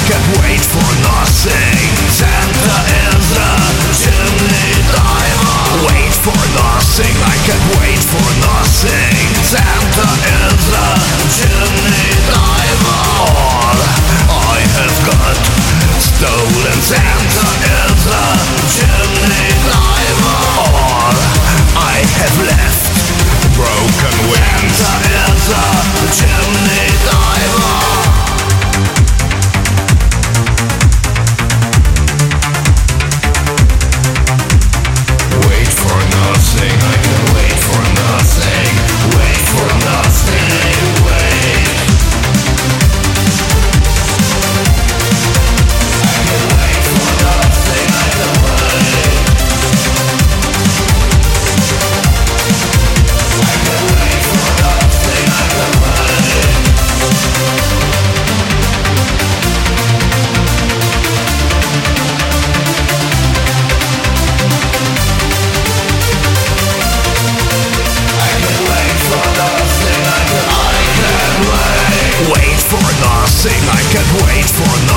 can wait for nothing. Santa is a chimney diver. Wait for nothing, I can wait for nothing. Santa is a chimney diver. All I have got stolen. Santa is a chimney diver. All I have left broken wings. Santa is a chimney diver. Wait for nothing, I can wait for nothing. Wait for nothing, wait. I can wait for nothing, I can wait. I can wait for nothing, I can wait. I can wait for nothing, I can wait. Wait for nothing, I can wait for nothing.